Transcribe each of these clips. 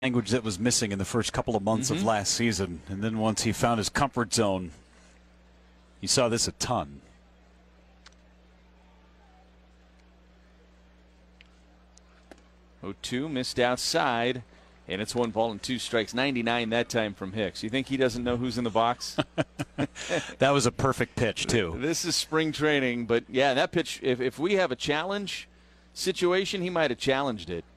language that was missing in the first couple of months of last season. And then once he found his comfort zone, you saw this a ton. Oh, 2 missed outside, and it's 1-2 strikes. 99 that time from Hicks. You think he doesn't know who's in the box? That was a perfect pitch, too. This is spring training, but yeah, that pitch, if we have a challenge situation, he might have challenged it.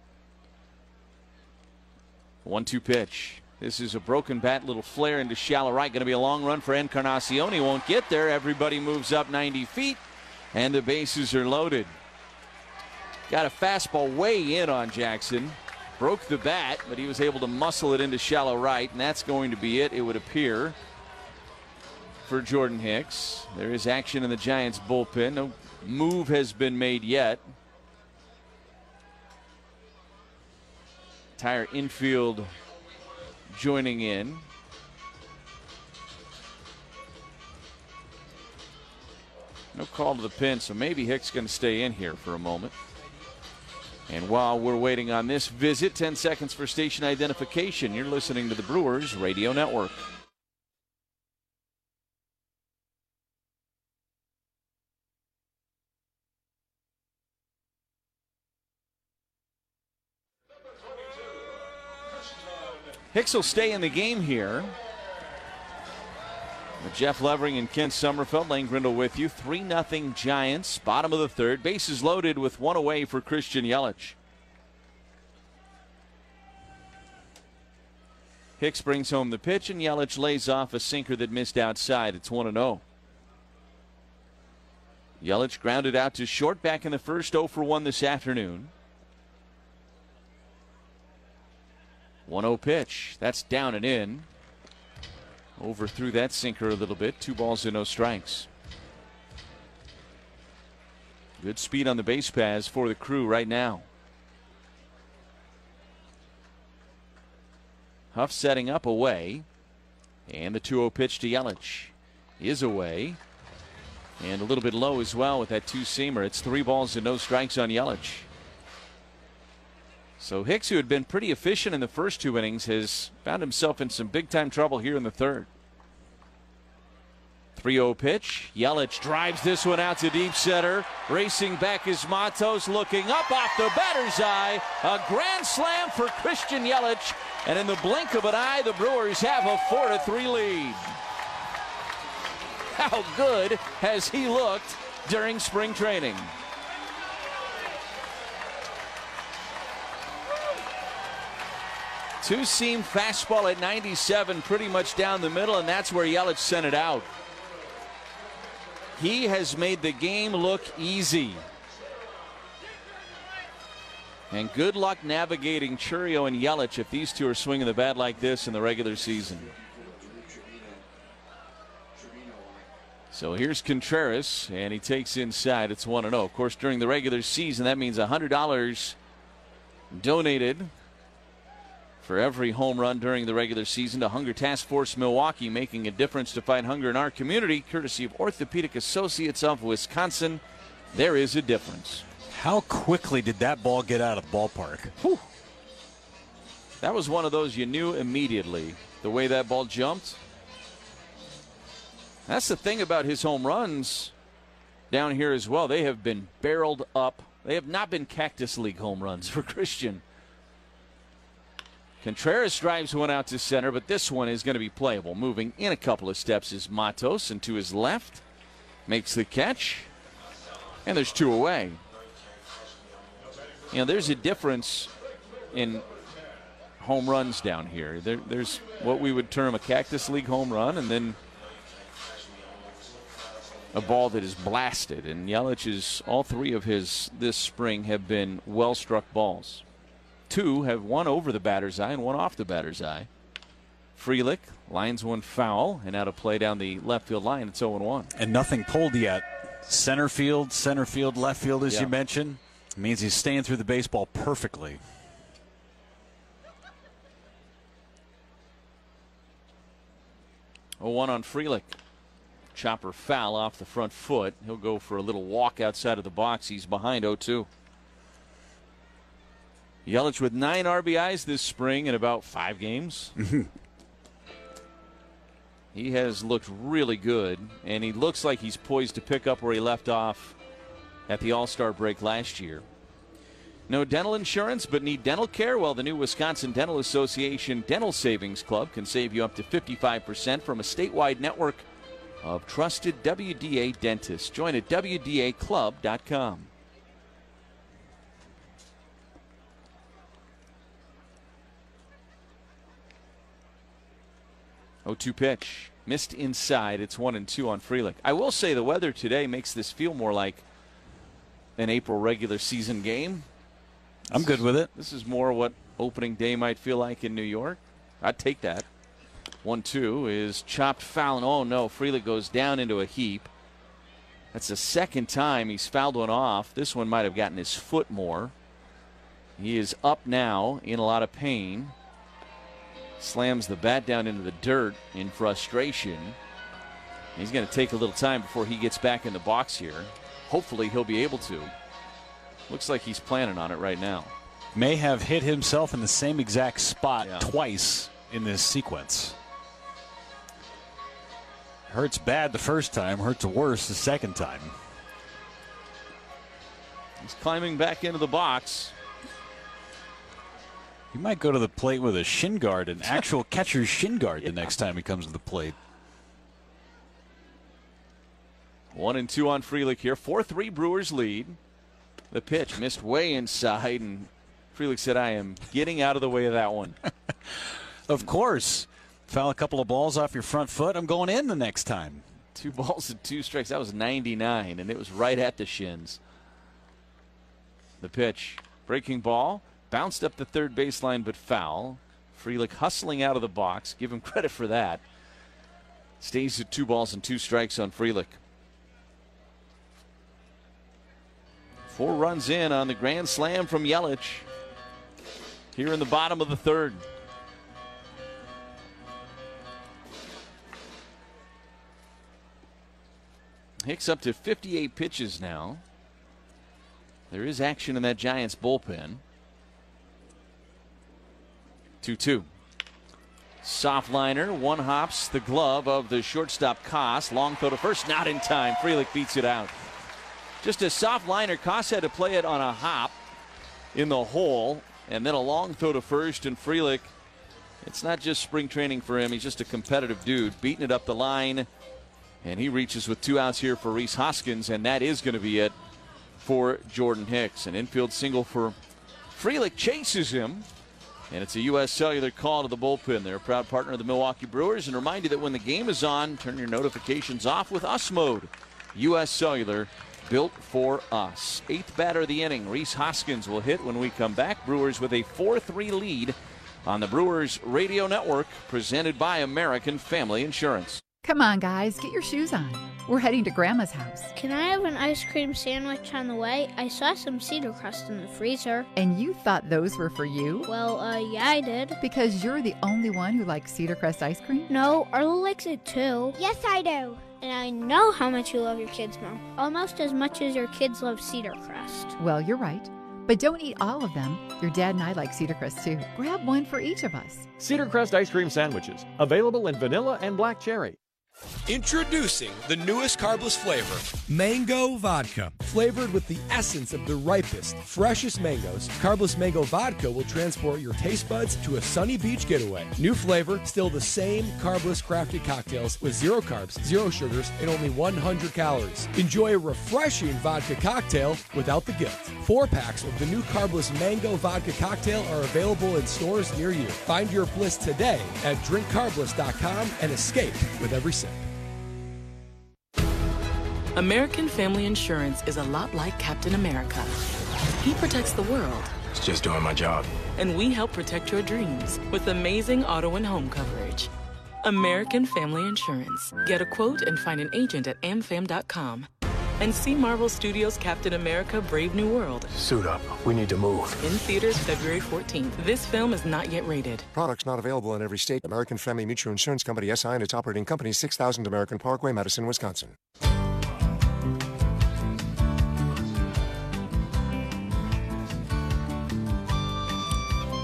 1-2 pitch. This is a broken bat, little flare into shallow right. Going to be a long run for Encarnacion. He won't get there. Everybody moves up 90 feet, and the bases are loaded. Got a fastball way in on Jackson. Broke the bat, but he was able to muscle it into shallow right, and that's going to be it, it would appear, for Jordan Hicks. There is action in the Giants bullpen. No move has been made yet. Entire infield joining in. No call to the pin, so maybe Hicks going to stay in here for a moment. And while we're waiting on this visit, 10 seconds for station identification. You're listening to the Brewers Radio Network. Hicks will stay in the game here. With Jeff Levering and Ken Sommerfeld, Lane Grindle with you. 3-0 Giants, bottom of the third. Bases loaded with one away for Christian Yelich. Hicks brings home the pitch, and Yelich lays off a sinker that missed outside. It's 1-0. Yelich grounded out to short back in the first, 0 for 1 this afternoon. 1-0 pitch. That's down and in. Overthrew that sinker a little bit. 2 balls and no strikes. Good speed on the base paths for the Crew right now. Huff setting up away. And the 2-0 pitch to Yelich is away. And a little bit low as well with that 2-seamer. It's 3 balls and no strikes on Yelich. So Hicks, who had been pretty efficient in the first 2 innings, has found himself in some big-time trouble here in the third. 3-0 pitch. Yelich drives this one out to deep center. Racing back is Matos, looking up off the batter's eye. A grand slam for Christian Yelich. And in the blink of an eye, the Brewers have a 4-3 lead. How good has he looked during spring training? Two-seam fastball at 97, pretty much down the middle, and that's where Yelich sent it out. He has made the game look easy. And good luck navigating Chourio and Yelich if these two are swinging the bat like this in the regular season. So here's Contreras, and he takes inside. It's 1-0. Of course, during the regular season, that means $100 donated for every home run during the regular season to Hunger Task Force Milwaukee, making a difference to fight hunger in our community, courtesy of Orthopedic Associates of Wisconsin. There is a difference. How quickly did that ball get out of the ballpark? Whew. That was one of those you knew immediately, the way that ball jumped. That's the thing about his home runs down here as well. They have been barreled up. They have not been Cactus League home runs for Christian. Contreras drives one out to center, but this one is going to be playable. Moving in a couple of steps is Matos, and to his left makes the catch. And there's 2 away. You know, there's a difference in home runs down here. There's what we would term a Cactus League home run, and then a ball that is blasted. And Yelich's, all 3 of his this spring have been well-struck balls. 2 have one over the batter's eye and one off the batter's eye. Frelick lines one foul and out of play down the left field line. It's 0-1. And nothing pulled yet. Center field, left field, as you mentioned. It means he's staying through the baseball perfectly. Oh, 1 on Frelick. Chopper foul off the front foot. He'll go for a little walk outside of the box. He's behind 0-2. Yelich with 9 RBIs this spring in about 5 games. He has looked really good, and he looks like he's poised to pick up where he left off at the All-Star break last year. No dental insurance, but need dental care? Well, the new Wisconsin Dental Association Dental Savings Club can save you up to 55% from a statewide network of trusted WDA dentists. Join at WDAclub.com. 0-2 pitch. Missed inside. It's 1-2 on Frelick. I will say the weather today makes this feel more like an April regular season game. I'm good with it. This is more what opening day might feel like in New York. I'd take that. 1-2 is chopped foul. And oh no, Frelick goes down into a heap. That's the second time he's fouled one off. This one might have gotten his foot more. He is up now in a lot of pain. Slams the bat down into the dirt in frustration. He's going to take a little time before he gets back in the box here. Hopefully he'll be able to. Looks like he's planning on it right now. May have hit himself in the same exact spot twice in this sequence. Hurts bad the first time, hurts worse the second time. He's climbing back into the box. He might go to the plate with a shin guard, an actual catcher's shin guard, the next time he comes to the plate. 1-2 on Frelick here. 4-3 Brewers lead. The pitch missed way inside, and Frelick said, I am getting out of the way of that one. Of course. Foul a couple of balls off your front foot, I'm going in the next time. 2 balls and 2 strikes. That was 99, and it was right at the shins. The pitch. Breaking ball. Bounced up the third baseline, but foul. Frelick hustling out of the box. Give him credit for that. Stays at 2 balls and 2 strikes on Frelick. 4 runs in on the grand slam from Yelich here in the bottom of the third. Hicks up to 58 pitches now. There is action in that Giants bullpen. 2-2. Soft liner, one hops the glove of the shortstop Koss. Long throw to first, not in time. Frelick beats it out. Just a soft liner. Koss had to play it on a hop in the hole, and then a long throw to first. And Frelick, it's not just spring training for him. He's just a competitive dude, beating it up the line. And he reaches with 2 outs here for Rhys Hoskins, and that is going to be it for Jordan Hicks. An infield single for Frelick, chases him. And it's a U.S. Cellular call to the bullpen. They're a proud partner of the Milwaukee Brewers, and remind you that when the game is on, turn your notifications off with US Mode. U.S. Cellular, built for us. 8th batter of the inning, Rhys Hoskins will hit when we come back. Brewers with a 4-3 lead on the Brewers Radio Network, presented by American Family Insurance. Come on, guys, get your shoes on. We're heading to Grandma's house. Can I have an ice cream sandwich on the way? I saw some cedar crust in the freezer. And you thought those were for you? Well, yeah, I did. Because you're the only one who likes cedar crust ice cream? No, Arlo likes it too. Yes, I do. And I know how much you love your kids, Mom. Almost as much as your kids love cedar crust. Well, you're right. But don't eat all of them. Your dad and I like cedar crust too. Grab one for each of us. Cedar crust ice cream sandwiches, available in vanilla and black cherry. Introducing the newest carbless flavor, Mango Vodka. Flavored with the essence of the ripest, freshest mangoes, carbless mango vodka will transport your taste buds to a sunny beach getaway. New flavor, still the same carbless crafted cocktails with 0 carbs, 0 sugars, and only 100 calories. Enjoy a refreshing vodka cocktail without the guilt. 4 packs of the new carbless mango vodka cocktail are available in stores near you. Find your bliss today at drinkcarbless.com and escape with every sip. American Family Insurance is a lot like Captain America. He protects the world. It's just doing my job. And we help protect your dreams with amazing auto and home coverage. American Family Insurance. Get a quote and find an agent at amfam.com. And see Marvel Studios' Captain America: Brave New World. Suit up. We need to move. In theaters February 14th. This film is not yet rated. Products not available in every state. American Family Mutual Insurance Company, SI, and its operating company, 6000 American Parkway, Madison, Wisconsin.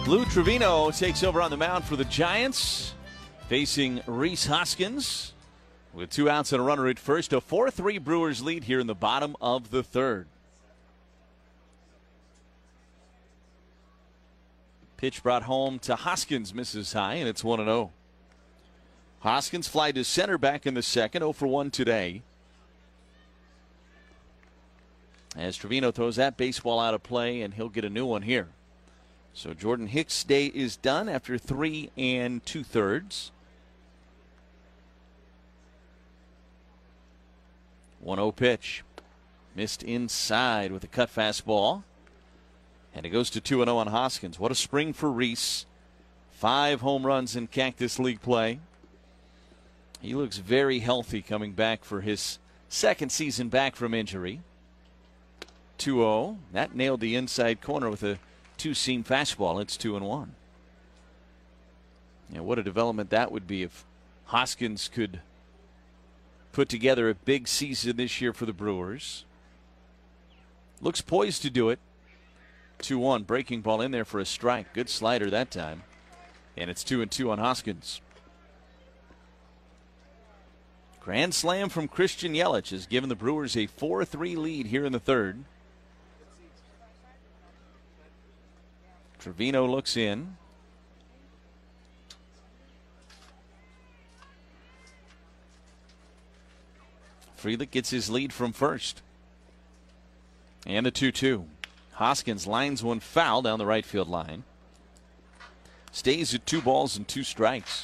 Lou Trevino takes over on the mound for the Giants, facing Rhys Hoskins. With 2 outs and a runner at first, a 4-3 Brewers lead here in the bottom of the third. Pitch brought home to Hoskins, misses high, and it's 1-0. Hoskins fly to center back in the second, 0 for 1 today. As Trevino throws that baseball out of play, and he'll get a new one here. So Jordan Hicks' day is done after 3 2/3. 1-0 pitch. Missed inside with a cut fastball. And it goes to 2-0 on Hoskins. What a spring for Rhys. 5 home runs in Cactus League play. He looks very healthy coming back for his second season back from injury. 2-0. That nailed the inside corner with a 2-seam fastball. It's 2-1. Yeah, what a development that would be if Hoskins could put together a big season this year for the Brewers. Looks poised to do it. 2-1. Breaking ball in there for a strike. Good slider that time. And it's 2-2 on Hoskins. Grand slam from Christian Yelich has given the Brewers a 4-3 lead here in the third. Trevino looks in. Frelick gets his lead from first. And the 2-2. Hoskins lines one foul down the right field line. Stays at 2 balls and 2 strikes.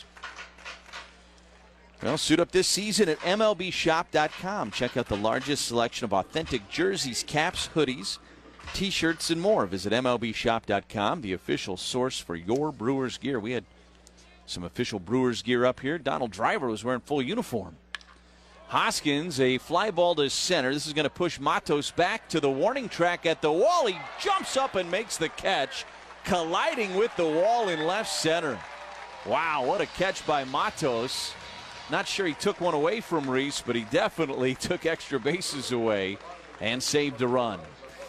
Well, suit up this season at MLBshop.com. Check out the largest selection of authentic jerseys, caps, hoodies, T-shirts, and more. Visit MLBshop.com, the official source for your Brewers gear. We had some official Brewers gear up here. Donald Driver was wearing full uniform. Hoskins, a fly ball to center. This is going to push Matos back to the warning track at the wall. He jumps up and makes the catch, colliding with the wall in left center. Wow, what a catch by Matos. Not sure he took one away from Rhys, but he definitely took extra bases away and saved a run.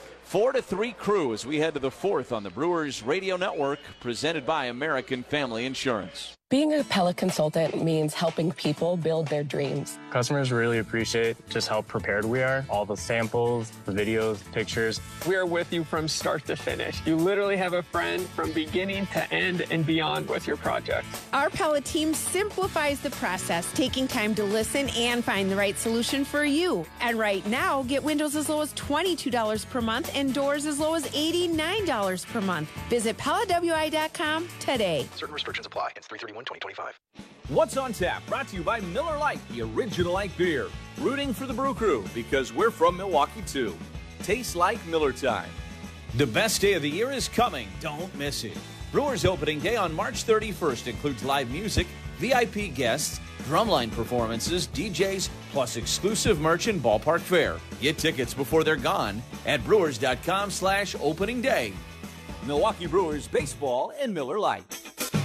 4-3 Crew as we head to the fourth on the Brewers Radio Network, presented by American Family Insurance. Being a Pella consultant means helping people build their dreams. Customers really appreciate just how prepared we are. All the samples, the videos, pictures. We are with you from start to finish. You literally have a friend from beginning to end and beyond with your project. Our Pella team simplifies the process, taking time to listen and find the right solution for you. And right now, get windows as low as $22 per month and doors as low as $89 per month. Visit PellaWI.com today. Certain restrictions apply. It's 3/31/2025. What's on Tap? Brought to you by Miller Lite, the original light beer. Rooting for the Brew Crew because we're from Milwaukee too. Tastes like Miller time. The best day of the year is coming. Don't miss it. Brewers opening day on March 31st includes live music, VIP guests, drumline performances, DJs, plus exclusive merch and ballpark fare. Get tickets before they're gone at brewers.com/opening day. Milwaukee Brewers baseball and Miller Lite.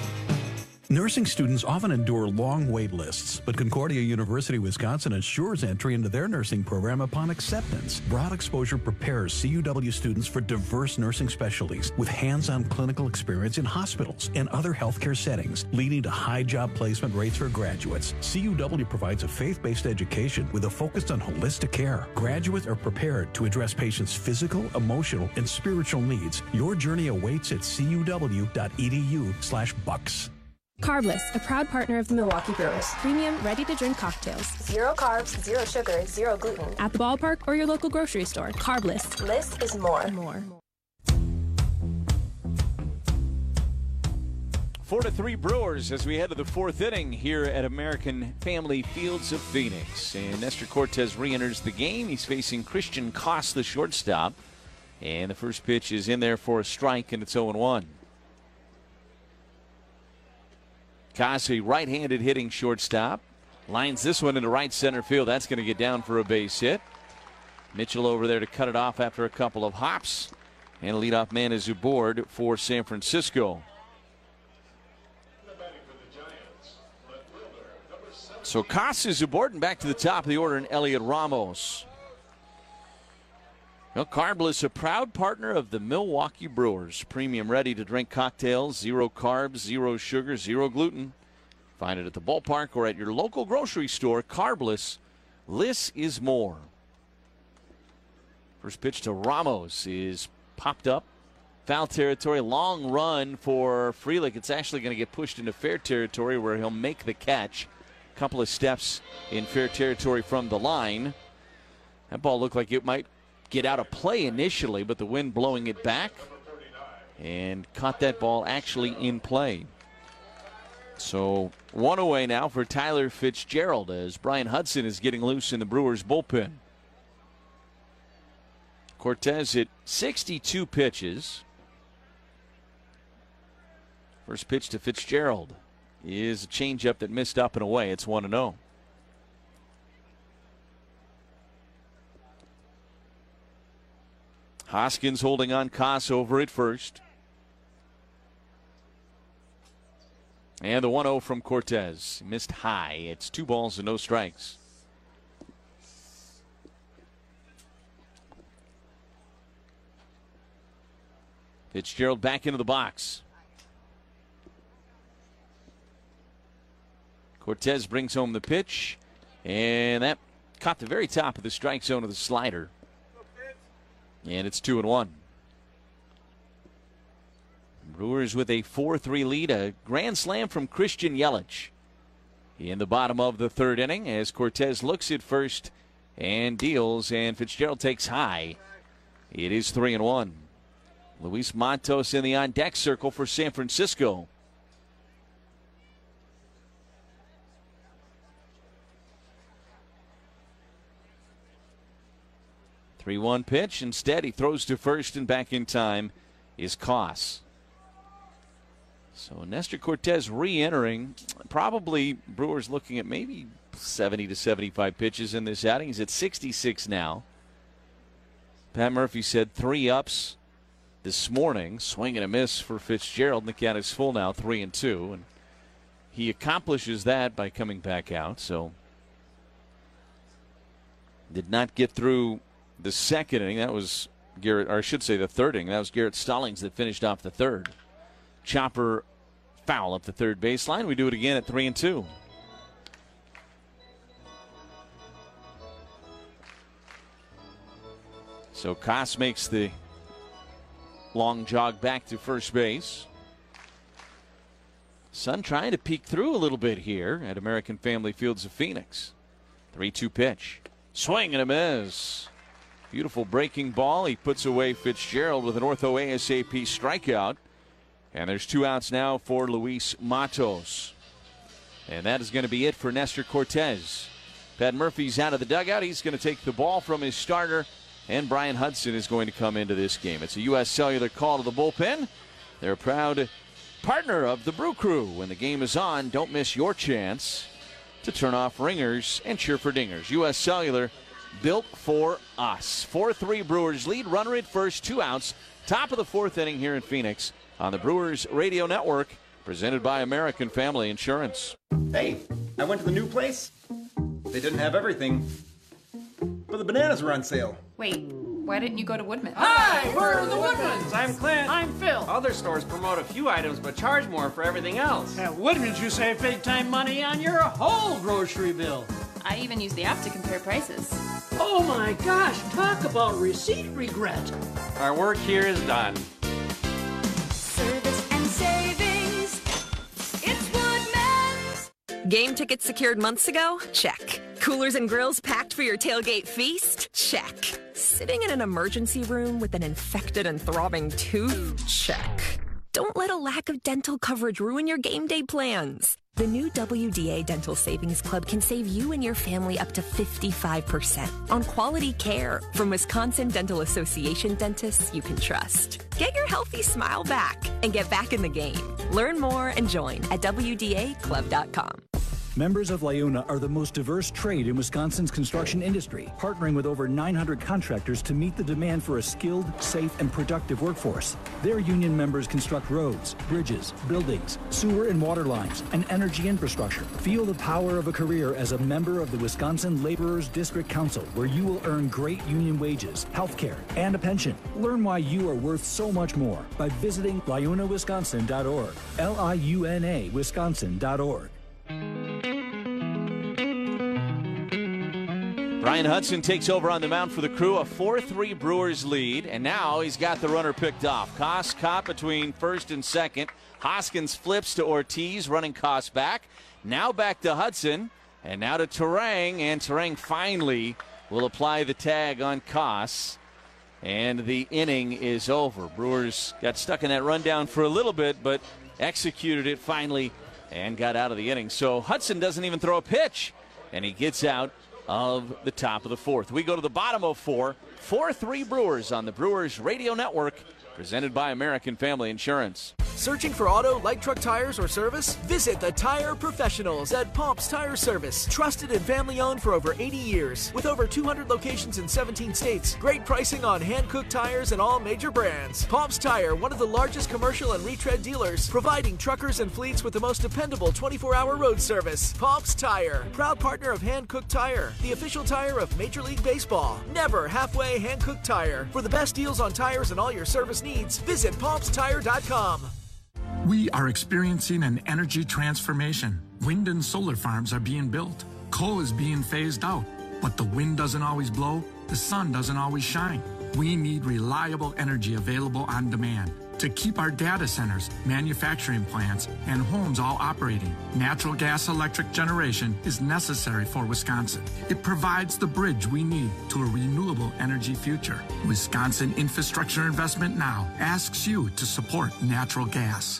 Nursing students often endure long wait lists, but Concordia University, Wisconsin ensures entry into their nursing program upon acceptance. Broad exposure prepares CUW students for diverse nursing specialties with hands-on clinical experience in hospitals and other healthcare settings, leading to high job placement rates for graduates. CUW provides a faith-based education with a focus on holistic care. Graduates are prepared to address patients' physical, emotional, and spiritual needs. Your journey awaits at cuw.edu/bucks. Carbless, a proud partner of the Milwaukee Brewers. Premium, ready-to-drink cocktails. 0 carbs, 0 sugar, 0 gluten. At the ballpark or your local grocery store. Carbless. Less is more. 4-3 Brewers as we head to the fourth inning here at American Family Fields of Phoenix. And Nestor Cortez re-enters the game. He's facing Christian Koss, the shortstop. And the first pitch is in there for a strike, and it's 0-1. Koss, a right-handed hitting shortstop, lines this one into right center field. That's going to get down for a base hit. Mitchell over there to cut it off after a couple of hops. And leadoff man is aboard for San Francisco. So Koss is aboard, and back to the top of the order in Elliot Ramos. Well, Carbless, a proud partner of the Milwaukee Brewers. Premium ready-to-drink cocktails, 0 carbs, 0 sugar, 0 gluten. Find it at the ballpark or at your local grocery store. Carbless, less is more. First pitch to Ramos is popped up. Foul territory, long run for Frelick. It's actually going to get pushed into fair territory where he'll make the catch. A couple of steps in fair territory from the line. That ball looked like it might get out of play initially, but the wind blowing it back and caught that ball actually in play. So 1 away now for Tyler Fitzgerald as Brian Hudson is getting loose in the Brewers bullpen. Cortez hit 62 pitches. First pitch to Fitzgerald is a changeup that missed up and away. It's 1-0. Hoskins holding on Koss over at first. And the 1-0 from Cortez. Missed high. It's 2 balls and no strikes. Fitzgerald back into the box. Cortez brings home the pitch. And that caught the very top of the strike zone of the slider. And it's 2-1. Brewers with a 4-3 lead. A grand slam from Christian Yelich in the bottom of the 3rd inning as Cortez looks at first and deals, and Fitzgerald takes high. It is 3-1. Luis Matos in the on-deck circle for San Francisco. The 3-1 pitch. Instead, he throws to first, and back in time is Koss. So Nestor Cortez re-entering. Probably Brewers looking at maybe 70 to 75 pitches in this outing. He's at 66 now. Pat Murphy said 3 ups this morning. Swing and a miss for Fitzgerald. The count is full now, 3-2. And he accomplishes that by coming back out. So did not get through the 2nd inning. That was Garrett, or I should say the 3rd inning. That was Garrett Stallings that finished off the 3rd. Chopper foul up the 3rd baseline. We do it again at 3-2. So Koss makes the long jog back to first base. Sun trying to peek through a little bit here at American Family Fields of Phoenix. 3-2 pitch. Swing and a miss. Beautiful breaking ball. He puts away Fitzgerald with an ortho ASAP strikeout. And there's 2 outs now for Luis Matos. And that is going to be it for Nestor Cortez. Pat Murphy's out of the dugout. He's going to take the ball from his starter. And Brian Hudson is going to come into this game. It's a U.S. Cellular call to the bullpen. They're a proud partner of the Brew Crew. When the game is on, don't miss your chance to turn off ringers and cheer for dingers. U.S. Cellular, built for us. 4-3 Brewers lead. Runner at first, 2 outs. Top of the 4th inning here in Phoenix on the Brewers Radio Network, presented by American Family Insurance. Hey, I went to the new place. They didn't have everything, but the bananas were on sale. Wait, why didn't you go to Woodman's? Hi, we're the Woodmans. I'm Clint. I'm Phil. Other stores promote a few items but charge more for everything else. At Woodmans, you save big-time money on your whole grocery bill. I even use the app to compare prices. Oh my gosh, talk about receipt regret. Our work here is done. Service and savings. It's Woodman's. Game tickets secured months ago? Check. Coolers and grills packed for your tailgate feast? Check. Sitting in an emergency room with an infected and throbbing tooth? Check. Don't let a lack of dental coverage ruin your game day plans. The new WDA Dental Savings Club can save you and your family up to 55% on quality care from Wisconsin Dental Association dentists you can trust. Get your healthy smile back and get back in the game. Learn more and join at WDAclub.com. Members of LIUNA are the most diverse trade in Wisconsin's construction industry, partnering with over 900 contractors to meet the demand for a skilled, safe, and productive workforce. Their union members construct roads, bridges, buildings, sewer and water lines, and energy infrastructure. Feel the power of a career as a member of the Wisconsin Laborers District Council, where you will earn great union wages, health care, and a pension. Learn why you are worth so much more by visiting liunawisconsin.org. LIUNA Wisconsin.org. Brian Hudson takes over on the mound for the Crew, a 4-3 Brewers lead, and now he's got the runner picked off. Koss caught between first and second. Hoskins flips to Ortiz, running Koss back. Now back to Hudson, and now to Terang, and Terang finally will apply the tag on Koss, and the inning is over. Brewers got stuck in that rundown for a little bit, but executed it finally and got out of the inning. So Hudson doesn't even throw a pitch, and he gets out of the top of the fourth. We go to the bottom of 4. 4-3 Brewers on the Brewers Radio Network, presented by American Family Insurance. Searching for auto, light truck tires, or service? Visit the Tire Professionals at Pomp's Tire Service. Trusted and family-owned for over 80 years. With over 200 locations in 17 states. Great pricing on hand-cooked tires and all major brands. Pomp's Tire, one of the largest commercial and retread dealers, providing truckers and fleets with the most dependable 24-hour road service. Pomp's Tire, proud partner of Hand-Cooked Tire, the official tire of Major League Baseball. Never halfway Hand-Cooked Tire. For the best deals on tires and all your service needs, visit pompstire.com. We are experiencing an energy transformation. Wind and solar farms are being built. Coal is being phased out. But the wind doesn't always blow, the sun doesn't always shine. We need reliable energy available on demand to keep our data centers, manufacturing plants, and homes all operating. Natural gas electric generation is necessary for Wisconsin. It provides the bridge we need to a renewable energy future. Wisconsin Infrastructure Investment Now asks you to support natural gas.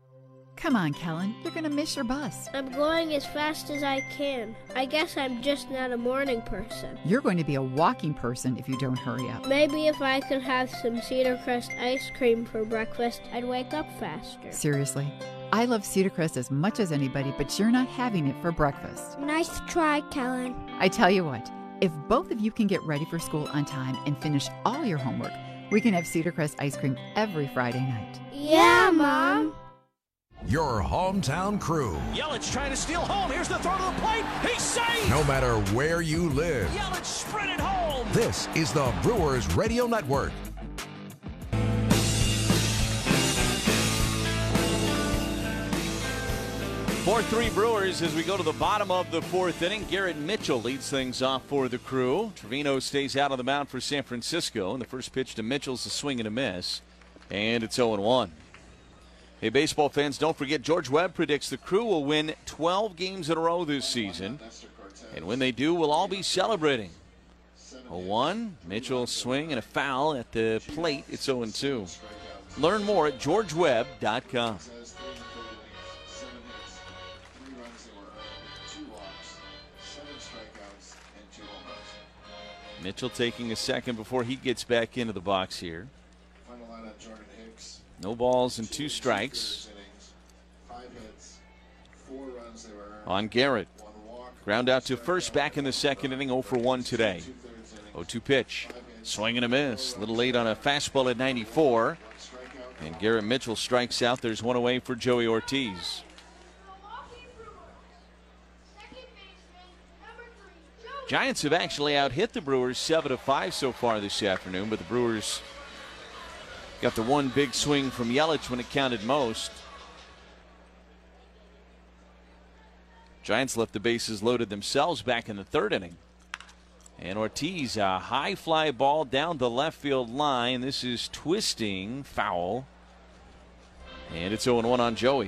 Come on, Kellen. You're going to miss your bus. I'm going as fast as I can. I guess I'm just not a morning person. You're going to be a walking person if you don't hurry up. Maybe if I could have some Cedar Crest ice cream for breakfast, I'd wake up faster. Seriously. I love Cedar Crest as much as anybody, but you're not having it for breakfast. Nice try, Kellen. I tell you what, if both of you can get ready for school on time and finish all your homework, we can have Cedar Crest ice cream every Friday night. Yeah, Mom. Your hometown Crew. Yelich trying to steal home. Here's the throw to the plate. He's safe. No matter where you live. Yelich sprinted home. This is the Brewers Radio Network. Four 4-3 Brewers as we go to the bottom of the fourth inning. Garrett Mitchell leads things off for the Crew. Trevino stays out on the mound for San Francisco. And the first pitch to Mitchell's a swing and a miss. And it's 0-1. Hey, baseball fans, don't forget George Webb predicts the Crew will win 12 games in a row this season. And when they do, we'll all be celebrating. 0-1, Mitchell swing and a foul at the plate. It's 0-2. Learn more at georgewebb.com. Mitchell taking a second before he gets back into the box here. No balls and 2 strikes on Garrett. Ground out to first back in the second inning, 0 for 1 today. 0-2 pitch. Swing and a miss. A little late on a fastball at 94. And Garrett Mitchell strikes out. There's one away for Joey Ortiz. Giants have actually out-hit the Brewers 7-5 so far this afternoon, but the Brewers got the one big swing from Yelich when it counted most. Giants left the bases loaded themselves back in the third inning. And Ortiz, a high fly ball down the left field line. This is twisting, foul. And it's 0-1 on Joey.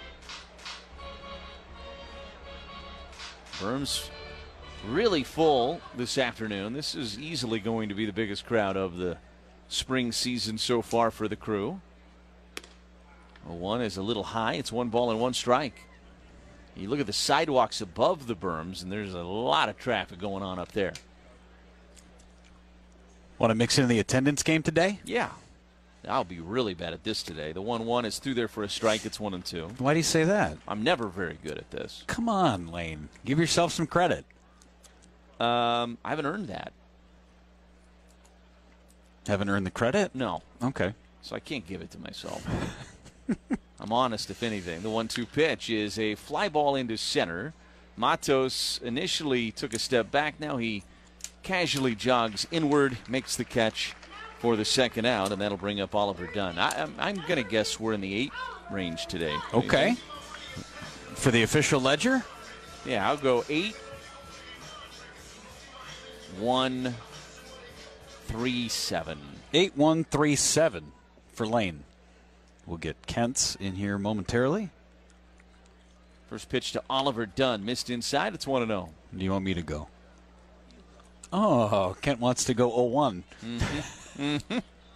Berm's really full this afternoon. This is easily going to be the biggest crowd of the spring season so far for the Crew. 0-1 is a little high. It's 1 ball and 1 strike. You look at the sidewalks above the berms, and there's a lot of traffic going on up there. Want to mix in the attendance game today? Yeah. I'll be really bad at this today. The 1-1 is through there for a strike. It's 1-2. Why do you say that? I'm never very good at this. Come on, Lane. Give yourself some credit. I haven't earned that. Haven't earned the credit? No. Okay. So I can't give it to myself. I'm honest, if anything. The 1-2 pitch is a fly ball into center. Matos initially took a step back. Now he casually jogs inward, makes the catch for the second out, and that'll bring up Oliver Dunn. I'm going to guess we're in the 8 range today. Okay. For the official ledger? Yeah, I'll go 8, 1, 3, 7. 8, 1, 3, 7 for Lane. We'll get Kent's in here momentarily. First pitch to Oliver Dunn. Missed inside. It's 1-0. Do you want me to go? Oh, Kent wants to go 0-1. Mm-hmm.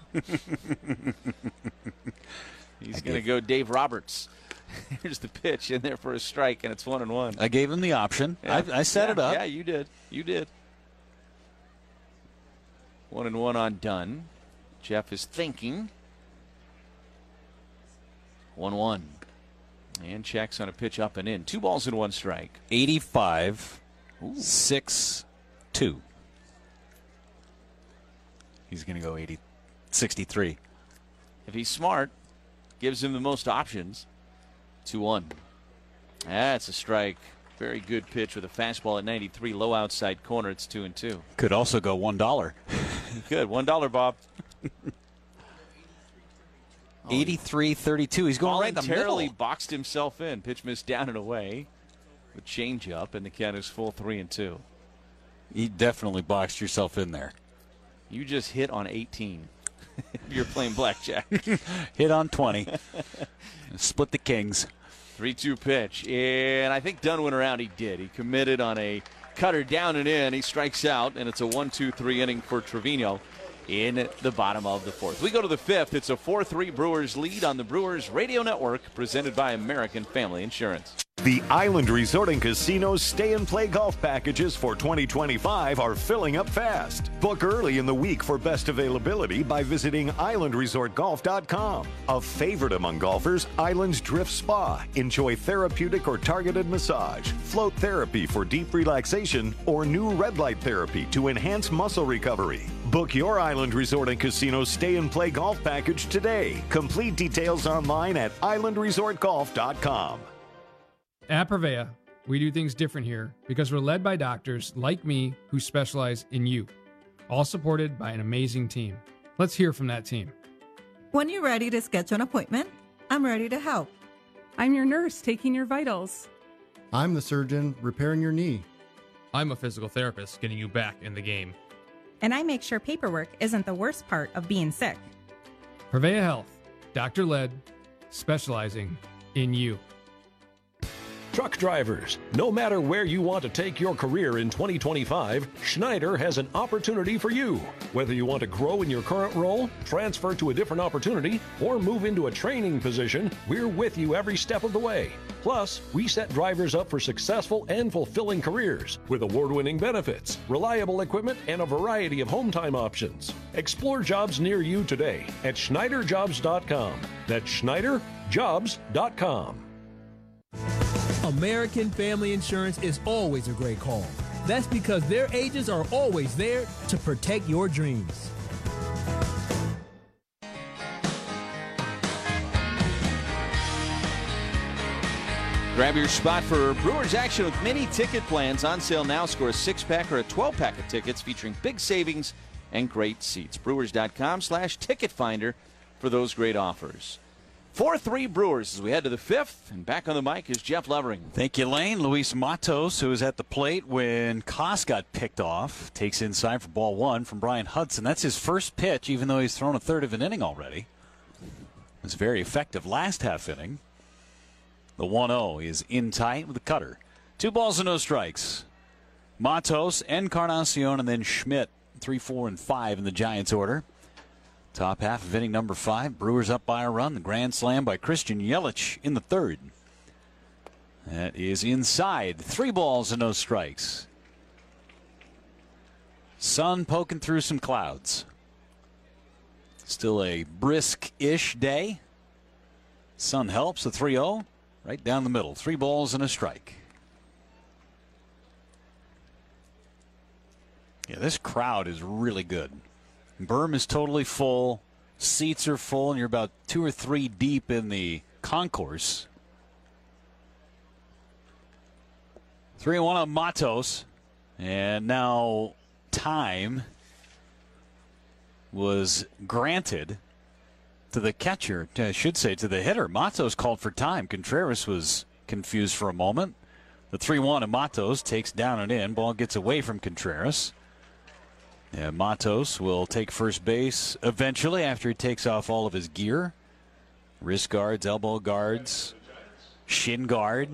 He's going to go Dave Roberts. Here's the pitch in there for a strike, and it's 1-1. I gave him the option. Yeah. I set it up. Yeah, you did. You did. 1-1 on Dunn. Jeff is thinking. 1-1. And checks on a pitch up and in. 2 balls and 1 strike. 85, 6-2. He's going to go 63. If he's smart, gives him the most options. 2-1. That's a strike. Very good pitch with a fastball at 93, low outside corner. It's 2-2. Could also go $1. Good. $1, Bob. 83-32. He's going right in the middle. Voluntarily boxed himself in. Pitch missed down and away. With change up, and the count is full 3-2. You definitely boxed yourself in there. You just hit on 18. You're playing blackjack. Hit on 20. Split the kings. 3-2 pitch. And I think Dunn went around. He did. He committed on a cutter down and in. He strikes out, and it's a 1-2-3 inning for Trevino in the bottom of the 4th. We go to the 5th. It's a 4-3 Brewers lead on the Brewers Radio Network, presented by American Family Insurance. The Island Resort and Casino's stay-and-play golf packages for 2025 are filling up fast. Book early in the week for best availability by visiting islandresortgolf.com. A favorite among golfers, Islands Drift Spa. Enjoy therapeutic or targeted massage, float therapy for deep relaxation, or new red light therapy to enhance muscle recovery. Book your Island Resort and Casino stay-and-play golf package today. Complete details online at islandresortgolf.com. At Prevea, we do things different here because we're led by doctors like me who specialize in you, all supported by an amazing team. Let's hear from that team. When you're ready to schedule an appointment, I'm ready to help. I'm your nurse taking your vitals. I'm the surgeon repairing your knee. I'm a physical therapist getting you back in the game. And I make sure paperwork isn't the worst part of being sick. Prevea Health, doctor-led, specializing in you. Truck drivers, no matter where you want to take your career in 2025, Schneider has an opportunity for you. Whether you want to grow in your current role, transfer to a different opportunity, or move into a training position, we're with you every step of the way. Plus, we set drivers up for successful and fulfilling careers with award-winning benefits, reliable equipment, and a variety of home time options. Explore jobs near you today at SchneiderJobs.com. That's SchneiderJobs.com. American Family Insurance is always a great call. That's because their agents are always there to protect your dreams. Grab your spot for Brewers action with mini ticket plans on sale now. Score a 6-pack or a 12-pack of tickets featuring big savings and great seats. Brewers.com/ticket finder for those great offers. 4-3 Brewers as we head to the 5th, and back on the mic is Jeff Levering. Thank you, Lane. Luis Matos, who was at the plate when Koss got picked off, takes inside for ball 1 from Brian Hudson. That's his first pitch, even though he's thrown a third of an inning already. It was very effective last half inning. The 1-0 is in tight with the cutter. 2 balls and no strikes. Matos, Encarnacion, and then Schmidt, 3, 4, and 5 in the Giants order. Top half of inning number 5. Brewers up by a run. The grand slam by Christian Yelich in the 3rd. That is inside. 3 balls and no strikes. Sun poking through some clouds. Still a brisk-ish day. Sun helps. The 3-0 right down the middle. 3 balls and a strike. Yeah, this crowd is really good. Berm is totally full. Seats are full, and you're about 2 or 3 deep in the concourse. 3-1 on Matos. And now time was granted to the catcher, I should say to the hitter. Matos called for time. Contreras was confused for a moment. The 3-1 and Matos takes down and in. Ball gets away from Contreras. And Matos will take first base eventually after he takes off all of his gear. Wrist guards, elbow guards, shin guard.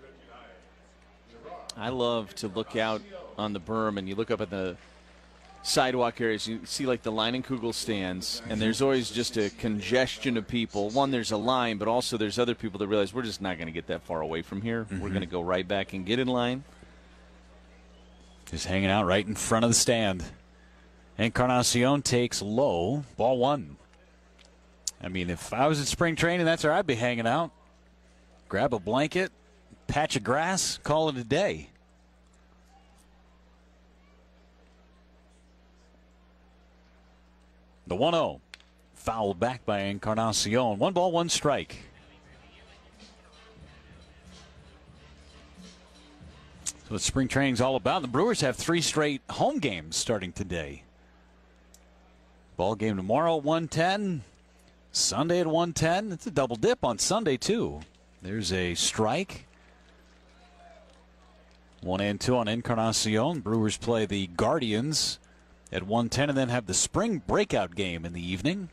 I love to look out on the berm, and you look up at the sidewalk areas, you see like the Leinenkugel stands, and there's always just a congestion of people. One, there's a line, but also there's other people that realize we're just not going to get that far away from here. We're going to go right back and get in line. Just hanging out right in front of the stand. Encarnacion takes low, ball 1. I mean, if I was at spring training, that's where I'd be hanging out. Grab a blanket, patch of grass, call it a day. The 1-0, fouled back by Encarnacion. 1 ball, 1 strike. That's what spring training's all about. The Brewers have 3 straight home games starting today. Ball game tomorrow at 1:10. Sunday at 1:10. It's a double dip on Sunday, too. There's a strike. 1-2 on Encarnacion. Brewers play the Guardians at 1:10 and then have the spring breakout game in the evening.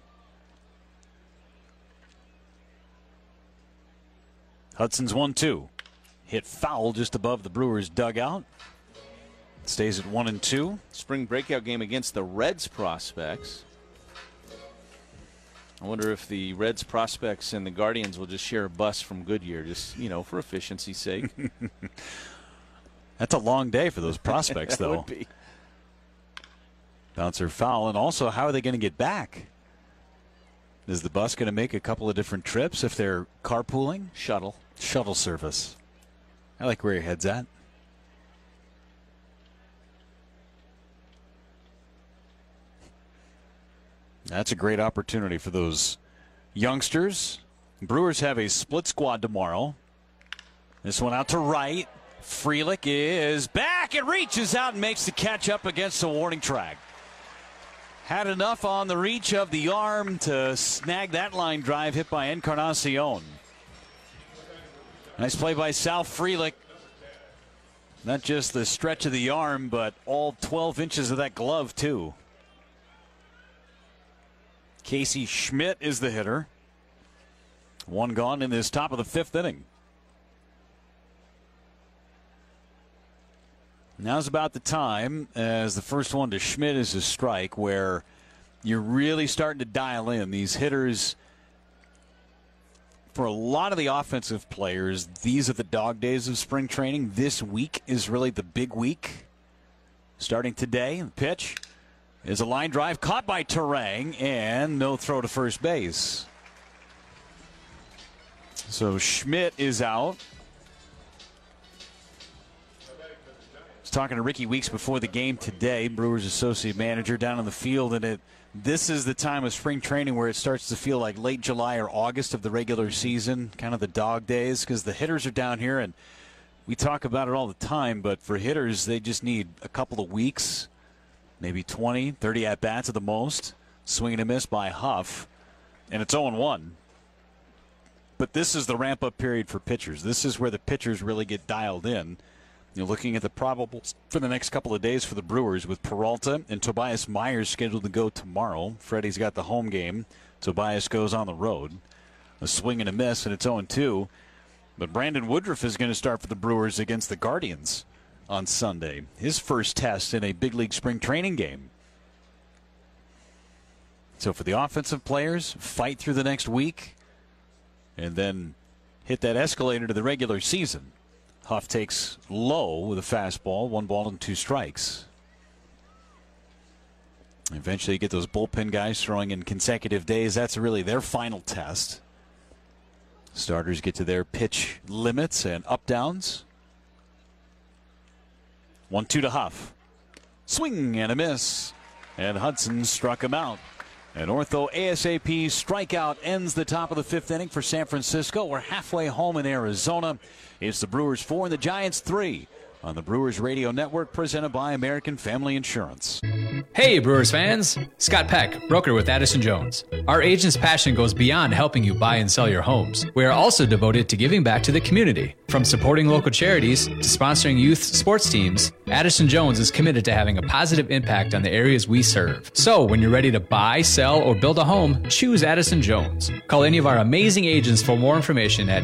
Hudson's 1-2. Hit foul just above the Brewers' dugout. Stays at 1-2. Spring breakout game against the Reds prospects. I wonder if the Reds prospects and the Guardians will just share a bus from Goodyear, just, for efficiency's sake. That's a long day for those prospects, though. Would be. Bouncer foul. And also, how are they going to get back? Is the bus going to make a couple of different trips if they're carpooling? Shuttle service. I like where your head's at. That's a great opportunity for those youngsters. Brewers have a split squad tomorrow. This one out to right. Frelick is back and reaches out and makes the catch up against the warning track. Had enough on the reach of the arm to snag that line drive hit by Encarnacion. Nice play by Sal Frelick. Not just the stretch of the arm, but all 12 inches of that glove, too. Casey Schmidt is the hitter. 1 gone in this top of the 5th inning. Now's about the time, as the first one to Schmidt is a strike, where you're really starting to dial in. These hitters, for a lot of the offensive players, these are the dog days of spring training. This week is really the big week. Starting today, the pitch is a line drive caught by Terang, and no throw to first base. So Schmidt is out. I was talking to Ricky Weeks before the game today, Brewers associate manager, down on the field, and this is the time of spring training where it starts to feel like late July or August of the regular season, kind of the dog days, because the hitters are down here, and we talk about it all the time, but for hitters, they just need a couple of weeks, maybe 20, 30 at-bats at the most. Swing and a miss by Huff, and it's 0-1. But this is the ramp-up period for pitchers. This is where the pitchers really get dialed in. You're looking at the probables for the next couple of days for the Brewers, with Peralta and Tobias Myers scheduled to go tomorrow. Freddie's got the home game. Tobias goes on the road. A swing and a miss, and it's 0-2. But Brandon Woodruff is going to start for the Brewers against the Guardians on Sunday. His first test in a big league spring training game. So for the offensive players, fight through the next week and then hit that escalator to the regular season. Huff takes low with a fastball, 1 ball and 2 strikes. Eventually you get those bullpen guys throwing in consecutive days. That's really their final test. Starters get to their pitch limits and up downs. 1-2 to Huff. Swing and a miss. And Hudson struck him out. An Ortho ASAP strikeout ends the top of the 5th inning for San Francisco. We're halfway home in Arizona. It's the Brewers 4 and the Giants 3 on the Brewers Radio Network, presented by American Family Insurance. Hey Brewers fans, Scott Peck, broker with Addison Jones. Our agent's passion goes beyond helping you buy and sell your homes. We are also devoted to giving back to the community. From supporting local charities to sponsoring youth sports teams, Addison Jones is committed to having a positive impact on the areas we serve. So when you're ready to buy, sell, or build a home, choose Addison Jones. Call any of our amazing agents for more information at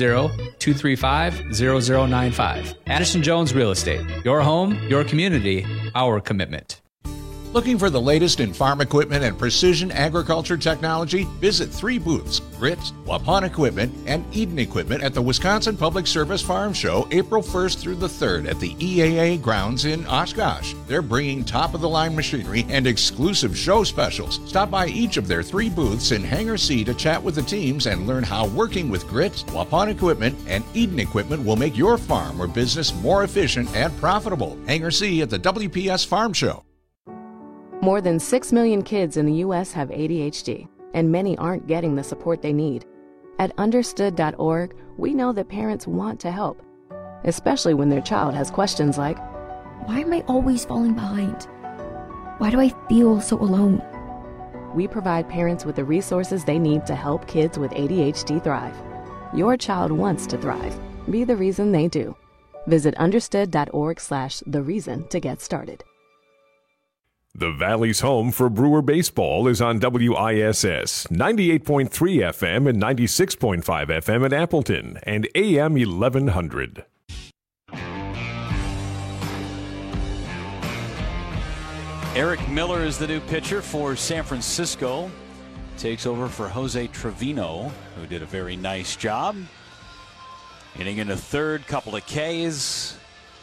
920-235-0095. Addison Jones Real Estate. Your home, your community, our commitment. Looking for the latest in farm equipment and precision agriculture technology? Visit 3 booths, Grit, Waupun Equipment, and Eden Equipment at the Wisconsin Public Service Farm Show, April 1st through the 3rd at the EAA grounds in Oshkosh. They're bringing top-of-the-line machinery and exclusive show specials. Stop by each of their 3 booths in Hangar C to chat with the teams and learn how working with Grit, Waupun Equipment, and Eden Equipment will make your farm or business more efficient and profitable. Hangar C at the WPS Farm Show. More than 6 million kids in the U.S. have ADHD, and many aren't getting the support they need. At Understood.org, we know that parents want to help, especially when their child has questions like, why am I always falling behind? Why do I feel so alone? We provide parents with the resources they need to help kids with ADHD thrive. Your child wants to thrive. Be the reason they do. Visit Understood.org/thereason to get started. The Valley's home for Brewer baseball is on WISS 98.3 FM and 96.5 FM in Appleton and AM 1100. Eric Miller is the new pitcher for San Francisco. Takes over for Jose Trevino, who did a very nice job. Inning in the 3rd, couple of Ks.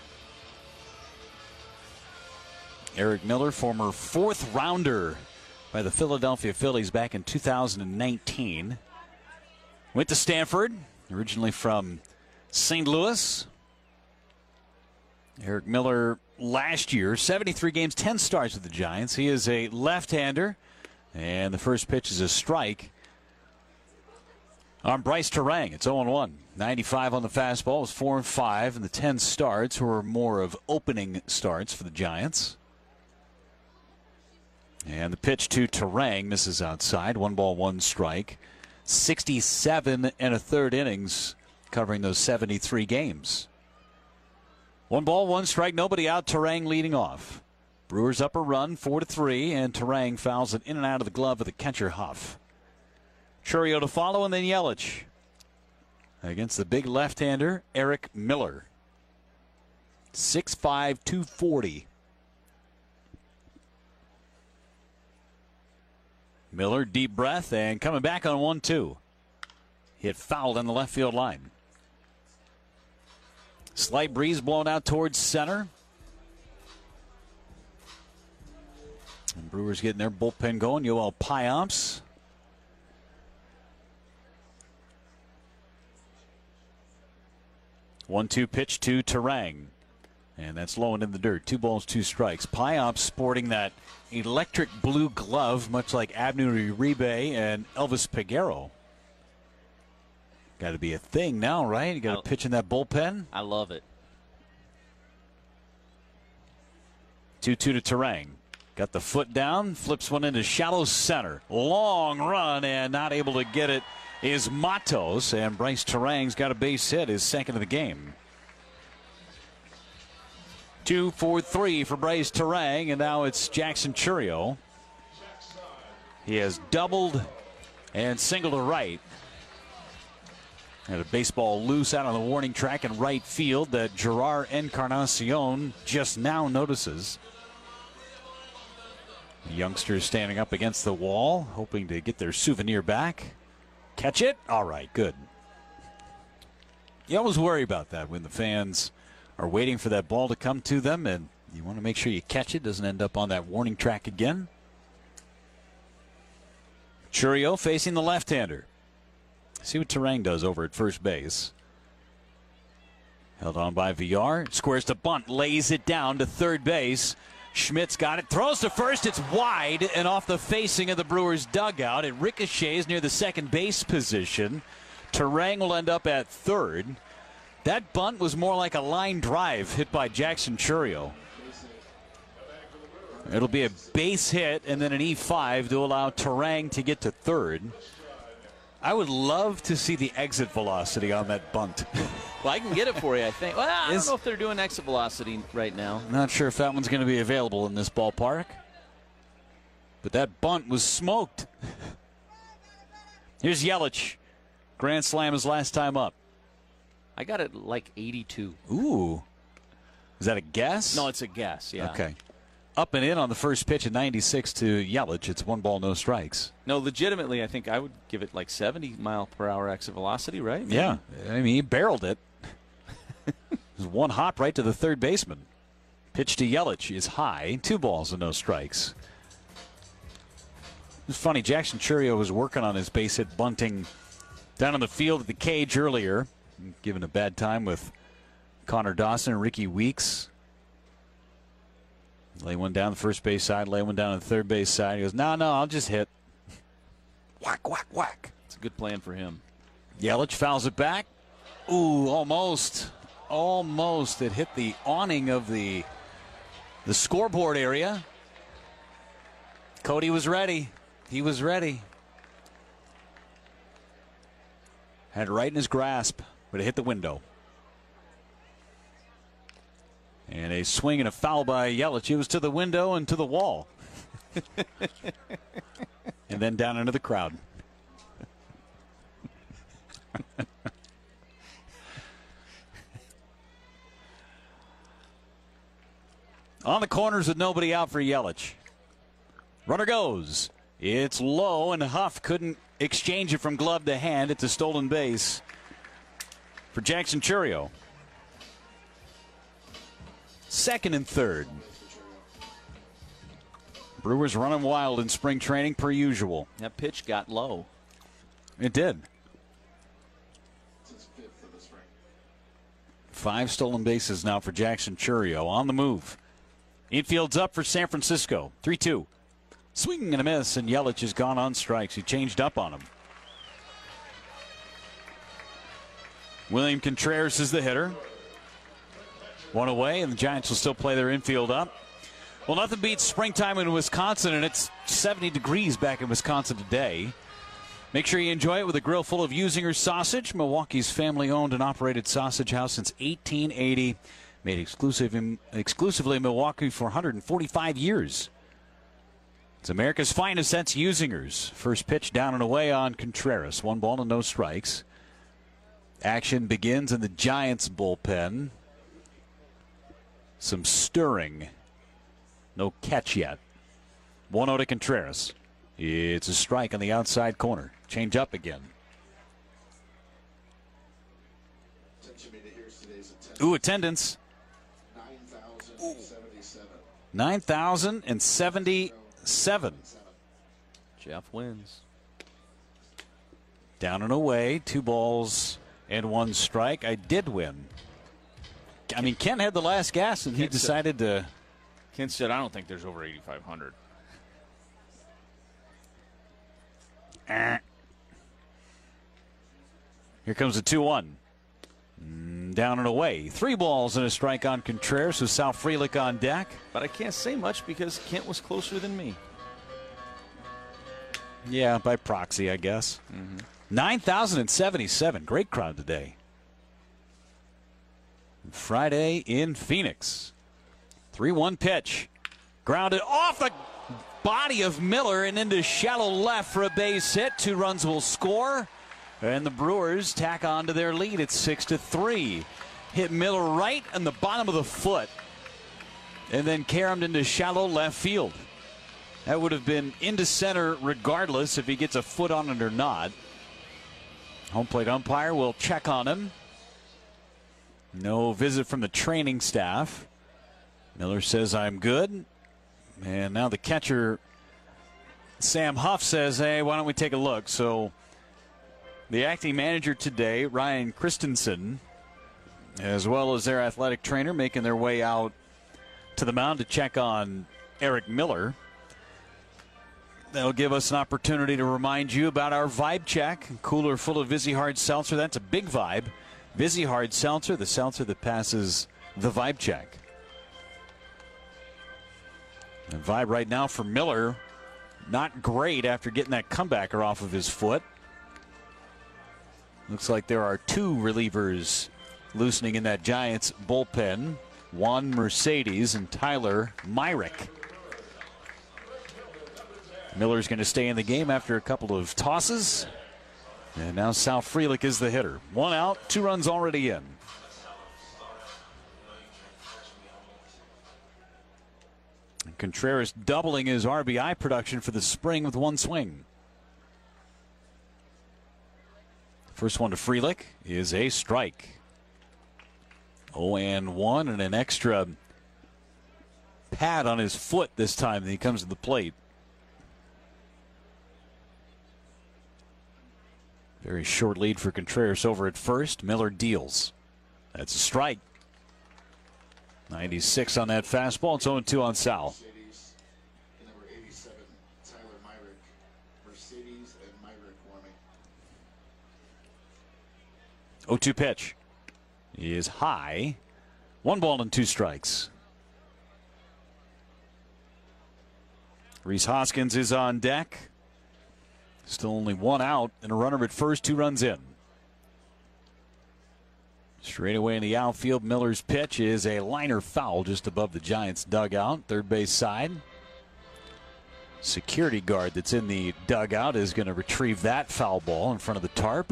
Eric Miller, former 4th rounder by the Philadelphia Phillies back in 2019. Went to Stanford, originally from St. Louis. Eric Miller last year, 73 games, 10 starts with the Giants. He is a left-hander, and the first pitch is a strike on Bryce Terang. It's 0-1. 95 on the fastball. It was 4-5 in the 10 starts, were more of opening starts for the Giants. And the pitch to Terang misses outside. 1 ball, 1 strike. 67 1/3 innings covering those 73 games. 1 ball, 1 strike, nobody out. Terang leading off. Brewers up a run, 4-3, and Terang fouls it in and out of the glove of the catcher Huff. Chourio to follow, and then Yelich against the big left-hander Eric Miller. 6'5", 240. Miller, deep breath, and coming back on 1-2. Hit fouled on the left field line. Slight breeze blown out towards center. And Brewers getting their bullpen going. Yoel Payamps. One-two pitch to Terang. And that's low and in the dirt. 2 balls, 2 strikes. Payamps sporting that electric blue glove, much like Abner Uribe and Elvis Peguero. Got to be a thing now, right? You got to pitch in that bullpen. I love it. 2-2 to Terang. Got the foot down, flips one into shallow center. Long run, and not able to get it is Matos, and Bryce Terang's got a base hit, his second of the game. 2-4-3 for Bryce Terang, and now it's Jackson Chourio. He has doubled and singled to right. Had a baseball loose out on the warning track in right field that Gerard Encarnacion just now notices. The youngsters standing up against the wall, hoping to get their souvenir back. Catch it? All right, good. You always worry about that when the fans are waiting for that ball to come to them, and you want to make sure you catch it, doesn't end up on that warning track again. Chourio facing the left-hander. See what Turang does over at first base. Held on by Villar. Squares to bunt. Lays it down to third base. Schmidt's got it. Throws to first. It's wide and off the facing of the Brewers dugout. It ricochets near the second base position. Turang will end up at third. That bunt was more like a line drive hit by Jackson Chourio. It'll be a base hit and then an E5 to allow Turang to get to third. I would love to see the exit velocity on that bunt. Well, I can get it for you, I think. Well, I don't know if they're doing exit velocity right now. Not sure if that one's going to be available in this ballpark. But that bunt was smoked. Here's Yelich. Grand slam his last time up. I got it like 82. Ooh. Is that a guess? No, it's a guess, yeah. Okay. Up and in on the first pitch at 96 to Yelich. It's 1 ball, no strikes. No, legitimately, I think I would give it like 70 mile per hour exit velocity, right? Maybe. Yeah. I mean, he barreled it. There's one hop right to the third baseman. Pitch to Yelich is high. 2 balls and no strikes. It's funny, Jackson Chourio was working on his base hit bunting down on the field at the cage earlier. Given a bad time with Connor Dawson and Ricky Weeks. Lay one down the first base side, lay one down on the third base side. He goes, no, I'll just hit. Whack, whack, whack. It's a good plan for him. Yelich fouls it back. Ooh, almost. Almost. It hit the awning of the scoreboard area. Cody was ready. He was ready. Had it right in his grasp, but it hit the window. And a swing and a foul by Yelich. It was to the window and to the wall. And then down into the crowd. On the corners with nobody out for Yelich. Runner goes. It's low, and Huff couldn't exchange it from glove to hand. It's a stolen base for Jackson Chourio. Second and third. Brewers running wild in spring training per usual. That pitch got low. It did. 5 stolen bases now for Jackson Chourio. On the move. Infield's up for San Francisco. 3-2. Swing and a miss, and Yelich has gone on strikes. He changed up on him. William Contreras is the hitter. 1 away, and the Giants will still play their infield up. Well, nothing beats springtime in Wisconsin, and it's 70 degrees back in Wisconsin today. Make sure you enjoy it with a grill full of Usinger sausage, Milwaukee's family-owned and operated sausage house since 1880. Made exclusively in Milwaukee for 145 years. It's America's finest. That's Usinger's. First pitch down and away on Contreras. 1 ball and no strikes. Action begins in the Giants bullpen. Some stirring. No catch yet. 1-0 to Contreras. It's a strike on the outside corner. Change up again. Ooh, attendance. 9,077. Jeff wins. Down and away. 2 balls and 1 strike. I did win. I mean, Kent had the last gas, and he decided to. Kent said, I don't think there's over 8,500. Here comes the 2-1. Down and away. 3 balls and a strike on Contreras with Sal Frelick on deck. But I can't say much because Kent was closer than me. Yeah, by proxy, I guess. 9,077. Great crowd today. Friday in Phoenix. 3-1 pitch. Grounded off the body of Miller and into shallow left for a base hit. 2 runs will score. And the Brewers tack on to their lead. It's 6-3. Hit Miller right on the bottom of the foot. And then caromed into shallow left field. That would have been into center regardless if he gets a foot on it or not. Home plate umpire will check on him. No visit from the training staff. Miller says, I'm good. And now the catcher Sam Huff says, hey, why don't we take a look? So the acting manager today, Ryan Christensen, as well as their athletic trainer, making their way out to the mound to check on Eric Miller. That'll give us an opportunity to remind you about our Vibe Check. Cooler full of Vizzy Hard Seltzer. That's a big vibe. Vizzy Hard Seltzer, the seltzer that passes the Vibe Check. And vibe right now for Miller, not great after getting that comebacker off of his foot. Looks like there are two relievers loosening in that Giants bullpen. Juan Mercedes and Tyler Myrick. Miller's going to stay in the game after a couple of tosses. And now Sal Frelick is the hitter. 1 out, 2 runs already in. And Contreras doubling his RBI production for the spring with 1 swing. First one to Frelick is a strike. 0-1 and an extra pad on his foot this time that he comes to the plate. Very short lead for Contreras over at first. Miller deals. That's a strike. 96 on that fastball. It's 0-2 on Sal. Number 87, Tyler Myrick. Mercedes and Myrick warming. 0-2 pitch. He is high. 1 ball and 2 strikes. Rhys Hoskins is on deck. Still only 1 out and a runner at first, 2 runs in. Straight away in the outfield, Miller's pitch is a liner foul just above the Giants' dugout, third base side. Security guard that's in the dugout is going to retrieve that foul ball in front of the tarp.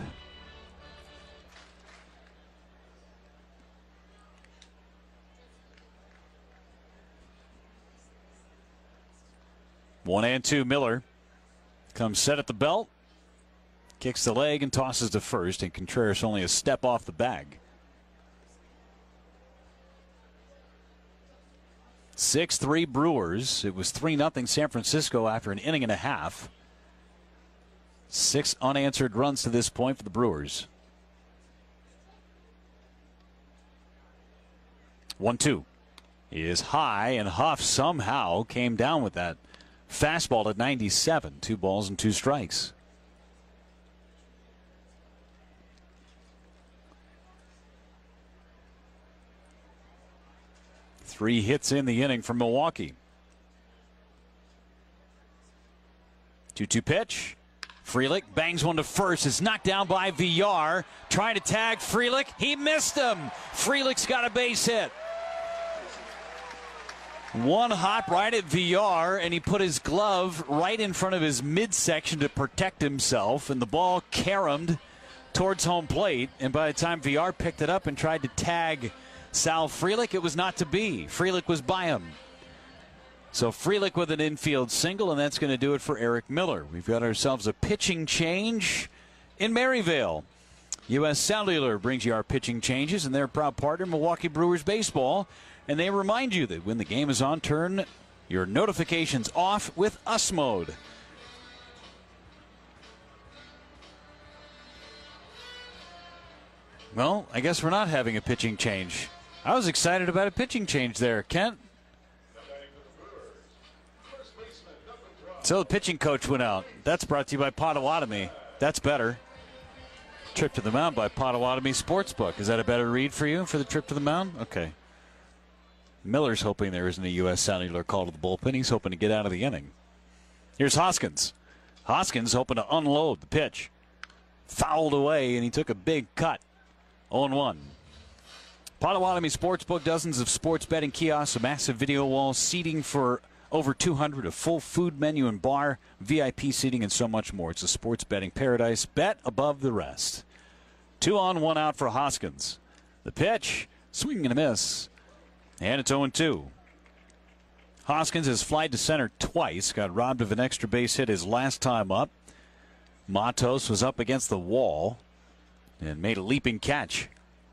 One and 2, Miller comes set at the belt, kicks the leg and tosses to first, and Contreras only a step off the bag. 6-3 Brewers. It was 3-0 San Francisco after an inning and a half. 6 unanswered runs to this point for the Brewers. 1-2 is high, and Huff somehow came down with that fastball at 97. 2 balls and 2 strikes. Three hits in the inning from Milwaukee. 2-2 pitch. Frelick bangs one to first. It's knocked down by Villar. Trying to tag Frelick. He missed him. Frelick's got a base hit. One hop right at Villar, and he put his glove right in front of his midsection to protect himself, and the ball caromed towards home plate. And by the time Villar picked it up and tried to tag Sal Frelick, it was not to be. Frelick was by him. So Frelick with an infield single, and that's going to do it for Eric Miller. We've got ourselves a pitching change in Maryvale. U.S. Cellular brings you our pitching changes, and they're a proud partner, Milwaukee Brewers Baseball. And they remind you that when the game is on, turn your notifications off with US Mode. Well, I guess we're not having a pitching change. I was excited about a pitching change there, Kent. So the pitching coach went out. That's brought to you by Potawatomi. That's better. Trip to the mound by Potawatomi Sportsbook. Is that a better read for you for the trip to the mound? Okay. Miller's hoping there isn't a U.S. Cellular call to the bullpen. He's hoping to get out of the inning. Here's Hoskins. Hoskins hoping to unload the pitch. Fouled away, and he took a big cut. 0-1. Potawatomi Sportsbook, dozens of sports betting kiosks, a massive video wall, seating for over 200, a full food menu and bar, VIP seating, and so much more. It's a sports betting paradise. Bet above the rest. 2 on, 1 out for Hoskins. The pitch, swing and a miss. And it's 0-2. Hoskins has flied to center twice. Got robbed of an extra base hit his last time up. Matos was up against the wall and made a leaping catch.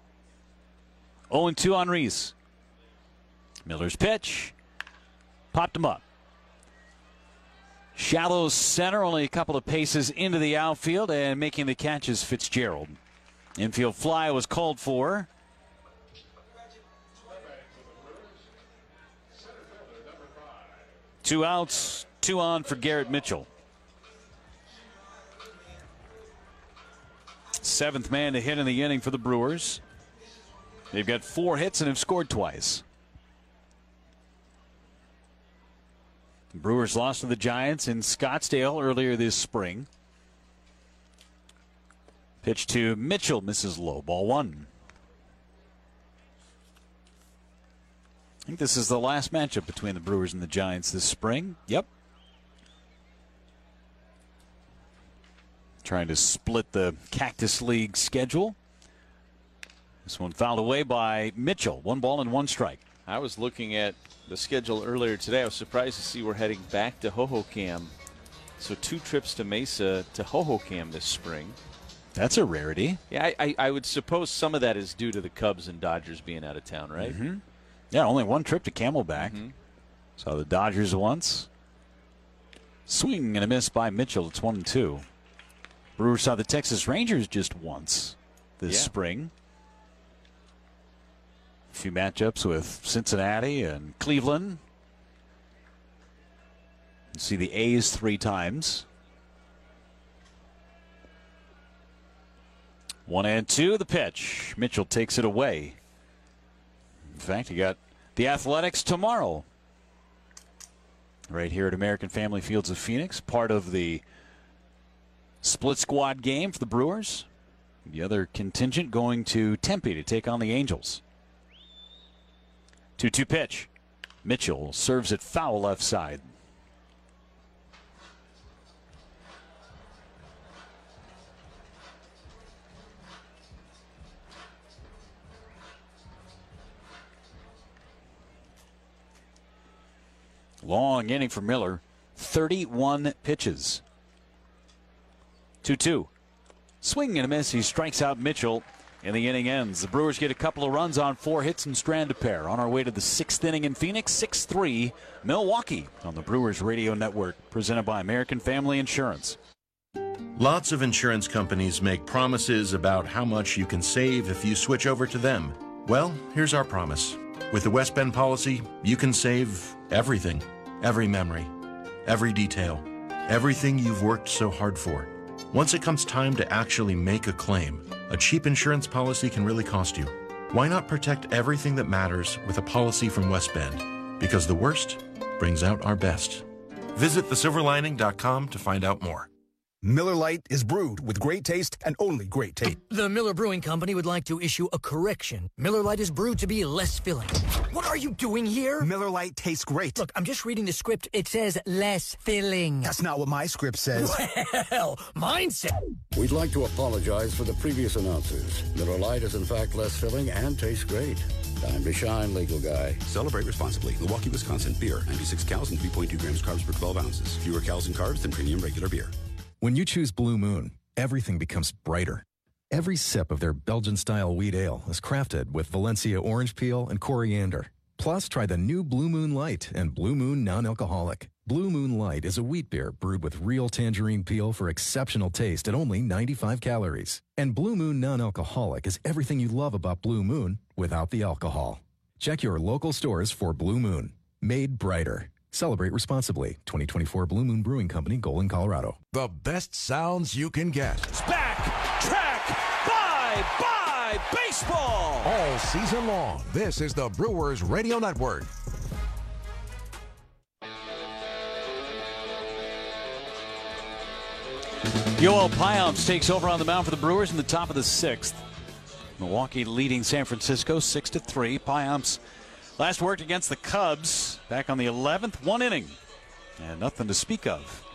0-2 on Rhys. Miller's pitch. Popped him up. Shallow center, only a couple of paces into the outfield, and making the catch is Fitzgerald. Infield fly was called for. Two outs, 2 on for Garrett Mitchell. 7th man to hit in the inning for the Brewers. They've got 4 hits and have scored twice. The Brewers lost to the Giants in Scottsdale earlier this spring. Pitch to Mitchell, misses low, ball 1. I think this is the last matchup between the Brewers and the Giants this spring. Yep. Trying to split the Cactus League schedule. This one fouled away by Mitchell. 1 ball and 1 strike. I was looking at the schedule earlier today. I was surprised to see we're heading back to Hohokam. So 2 trips to Mesa to Hohokam this spring. That's a rarity. Yeah, I would suppose some of that is due to the Cubs and Dodgers being out of town, right? Mm-hmm. Yeah, only 1 trip to Camelback. Mm-hmm. Saw the Dodgers once. Swing and a miss by Mitchell. It's 1-2. Brewers saw the Texas Rangers just once this spring. A few matchups with Cincinnati and Cleveland. You see the A's 3 times. 1-2, the pitch. Mitchell takes it away. In fact, you got the Athletics tomorrow. Right here at American Family Fields of Phoenix. Part of the split squad game for the Brewers. The other contingent going to Tempe to take on the Angels. 2-2 pitch. Mitchell serves it foul left side. Long inning for Miller. 31 pitches. 2-2. Swing and a miss. He strikes out Mitchell, and the inning ends. The Brewers get a couple of runs on 4 hits and strand a pair. On our way to the 6th inning in Phoenix, 6-3 Milwaukee on the Brewers Radio Network, presented by American Family Insurance. Lots of insurance companies make promises about how much you can save if you switch over to them. Well, here's our promise. With the West Bend policy, you can save everything. Every memory, every detail, everything you've worked so hard for. Once it comes time to actually make a claim, a cheap insurance policy can really cost you. Why not protect everything that matters with a policy from West Bend? Because the worst brings out our best. Visit thesilverlining.com to find out more. Miller Lite is brewed with great taste and only great taste. The Miller Brewing Company would like to issue a correction. Miller Lite is brewed to be less filling. What are you doing here? Miller Lite tastes great. Look, I'm just reading the script. It says less filling. That's not what my script says. Well, mine says... We'd like to apologize for the previous announcers. Miller Lite is in fact less filling and tastes great. Time to shine, legal guy. Celebrate responsibly. Milwaukee, Wisconsin. Beer. 96 calories and 3.2 grams carbs per 12 ounces. Fewer calories and carbs than premium regular beer. When you choose Blue Moon, everything becomes brighter. Every sip of their Belgian-style wheat ale is crafted with Valencia orange peel and coriander. Plus, try the new Blue Moon Light and Blue Moon Non-Alcoholic. Blue Moon Light is a wheat beer brewed with real tangerine peel for exceptional taste at only 95 calories. And Blue Moon Non-Alcoholic is everything you love about Blue Moon without the alcohol. Check your local stores for Blue Moon. Made brighter. Celebrate responsibly. 2024 Blue Moon Brewing Company, Golden, Colorado. The best sounds you can get. It's back, track, bye, baseball. All season long, this is the Brewers Radio Network. Yoel Payamps takes over on the mound for the Brewers in the top of the 6th. Milwaukee leading San Francisco 6-3. Payamps last worked against the Cubs back on the 11th, 1 inning, and nothing to speak of.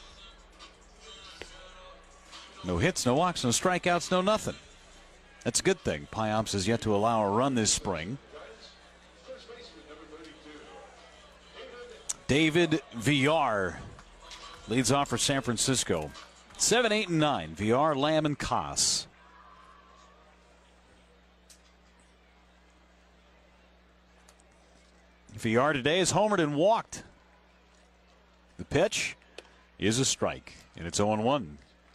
No hits, no walks, no strikeouts, no nothing. That's a good thing. Payamps has yet to allow a run this spring. David Villar leads off for San Francisco. 7, 8, and 9. Villar, Lamb, and Koss. Villar today is homered and walked. The pitch is a strike, and it's 0-1.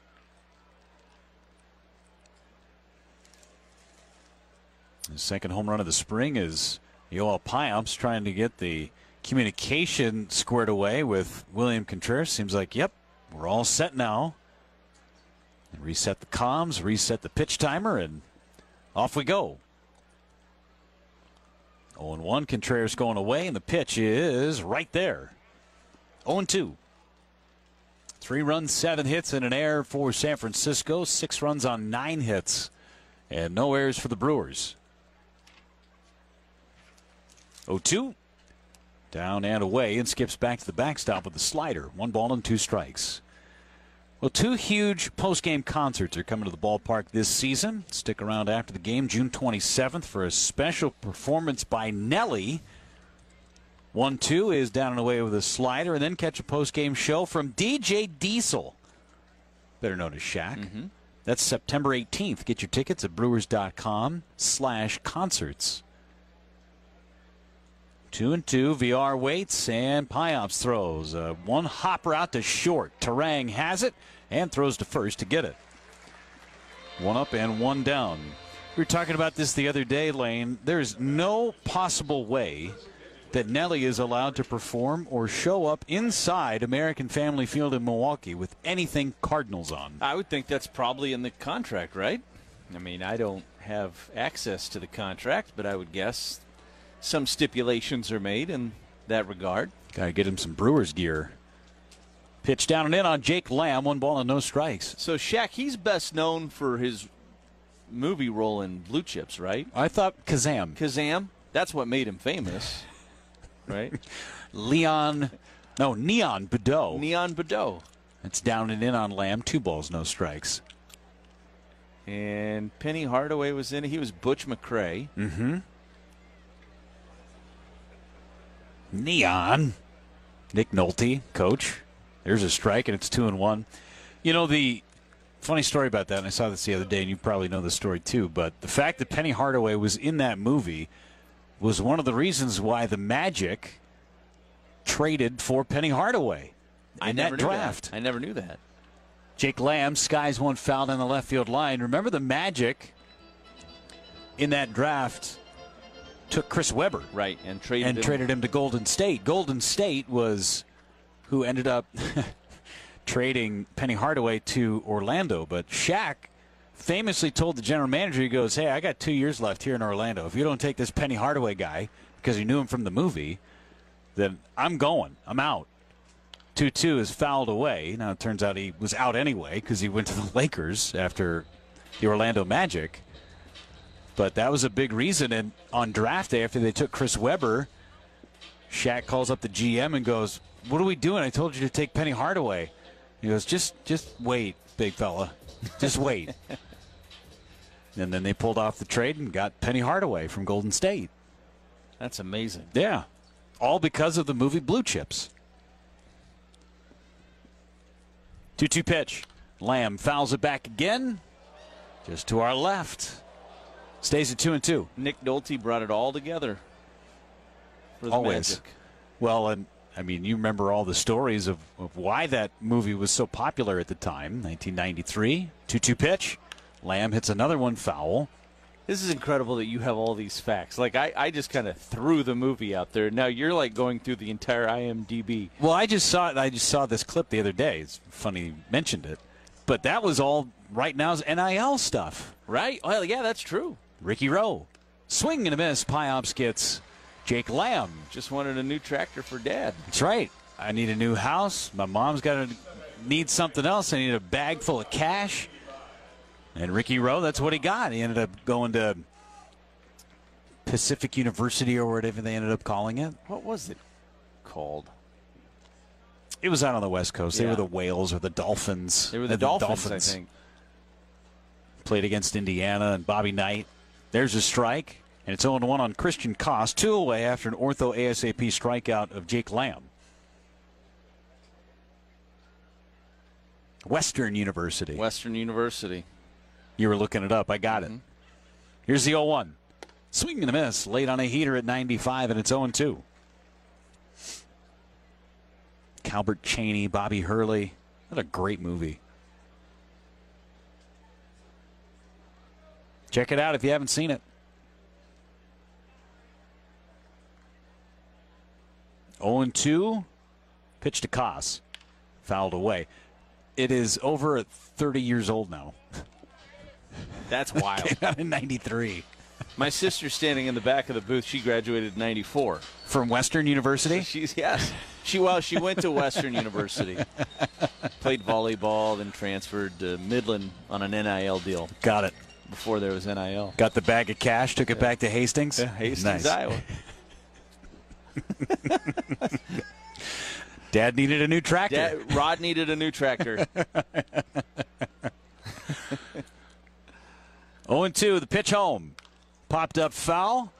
The second home run of the spring is Yoel Payamps trying to get the communication squared away with William Contreras. Seems like, yep, we're all set now. And reset the comms, reset the pitch timer, and off we go. 0-1, Contreras going away, and the pitch is right there. 0-2. 3 runs, 7 hits, and an error for San Francisco. 6 runs on 9 hits, and no errors for the Brewers. 0-2. Down and away, and skips back to the backstop with the slider. 1 ball and 2 strikes. Well, 2 huge post-game concerts are coming to the ballpark this season. Stick around after the game, June 27th, for a special performance by Nelly. 1-2 is down and away with a slider, and then catch a post-game show from DJ Diesel, better known as Shaq. Mm-hmm. That's September 18th. Get your tickets at brewers.com/concerts. 2-2, VR waits, and Payamps throws. One hopper out to short. Terang has it and throws to first to get it. 1 up and 1 down. We were talking about this the other day, Lane. There's no possible way that Nelly is allowed to perform or show up inside American Family Field in Milwaukee with anything Cardinals on. I would think that's probably in the contract, right? I mean, I don't have access to the contract, but I would guess some stipulations are made in that regard. Got to get him some Brewers gear. Pitch down and in on Jake Lamb. 1 ball and no strikes. So, Shaq, he's best known for his movie role in Blue Chips, right? I thought Kazam. Kazam? That's what made him famous, right? Neon Bedot. Neon Bedot. It's down and in on Lamb. 2 balls, no strikes. And Penny Hardaway was in it. He was Butch McRae. Mm-hmm. Neon. Nick Nolte, coach. There's a strike, and it's 2-1. You know, the funny story about that, and I saw this the other day, and you probably know the story too, but the fact that Penny Hardaway was in that movie was one of the reasons why the Magic traded for Penny Hardaway in that draft. I never knew that. Jake Lamb skies one foul down the left field line. Remember, the Magic in that draft took Chris Webber, right, and traded him to Golden State. Golden State was who ended up trading Penny Hardaway to Orlando. But Shaq famously told the general manager, he goes, "Hey, I got 2 years left here in Orlando. If you don't take this Penny Hardaway guy, because he knew him from the movie, then I'm going. I'm out." 2-2 is fouled away. Now it turns out he was out anyway because he went to the Lakers after the Orlando Magic. But that was a big reason. And on draft day, after they took Chris Webber, Shaq calls up the GM and goes, "What are we doing? I told you to take Penny Hardaway." He goes, just wait, big fella. Just wait. And then they pulled off the trade and got Penny Hardaway from Golden State. That's amazing. Yeah. All because of the movie Blue Chips. 2-2 pitch. Lamb fouls it back again. Just to our left. Stays at 2-2. Nick Nolte brought it all together for the Always. Magic. Well, and I mean, you remember all the stories of why that movie was so popular at the time. 1993, 2-2 pitch. Lamb hits another one foul. This is incredible that you have all these facts. Like, I just kind of threw the movie out there. Now you're like going through the entire IMDb. Well, I just saw this clip the other day. It's funny you mentioned it. But that was all right now's NIL stuff. Right? Well, yeah, that's true. Ricky Rowe. Swing and a miss. Payamps gets Jake Lamb. Just wanted a new tractor for Dad. That's right. I need a new house. My mom's got to need something else. I need a bag full of cash. And Ricky Rowe, that's what he got. He ended up going to Pacific University or whatever they ended up calling it. What was it called? It was out on the West Coast. Yeah. They were the Whales or the Dolphins. They were the Dolphins, I think. Played against Indiana and Bobby Knight. There's a strike, and it's 0-1 on Christian Koss. 2 away after an ortho ASAP strikeout of Jake Lamb. Western University. Western University. You were looking it up. I got it. Here's the 0-1. Swing and a miss. Late on a heater at 95, and it's 0-2. Calbert Chaney, Bobby Hurley. What a great movie. Check it out if you haven't seen it. 0-2. Pitch to Koss. Fouled away. It is over 30 years old now. That's wild. Came out in 93. My sister's standing in the back of the booth. She graduated in 94. From Western University? Yes. She went to Western University. Played volleyball, then transferred to Midland on an NIL deal. Got it. Before there was NIL. Got the bag of cash, took it back to Hastings? Yeah, Hastings, nice. Iowa. Dad needed a new tractor. Rod needed a new tractor. 0-2, the pitch home. Popped up foul.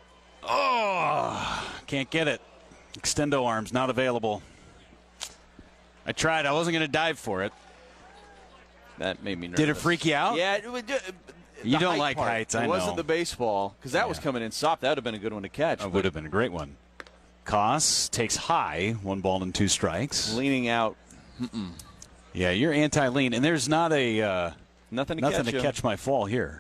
Oh, can't get it. Extendo arms not available. I tried. I wasn't going to dive for it. That made me nervous. Did it freak you out? Yeah. You don't like heights, I know. It wasn't the baseball, because that was coming in soft. That would have been a good one to catch. It would have been a great one. Koss takes high, 1 ball and 2 strikes. Leaning out. Yeah, you're anti-lean, and there's not a nothing to catch my fall here.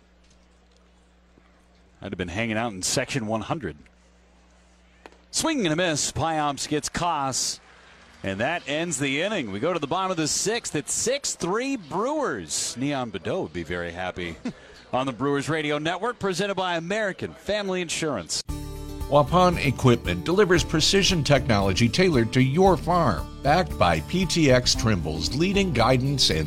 I'd have been hanging out in section 100. Swing and a miss. Payamps gets Koss, and that ends the inning. We go to the bottom of the 6th. It's 6-3 Brewers. Neon Bedot would be very happy. On the Brewers Radio Network, presented by American Family Insurance. Waupun Equipment delivers precision technology tailored to your farm, backed by PTX Trimble's leading guidance and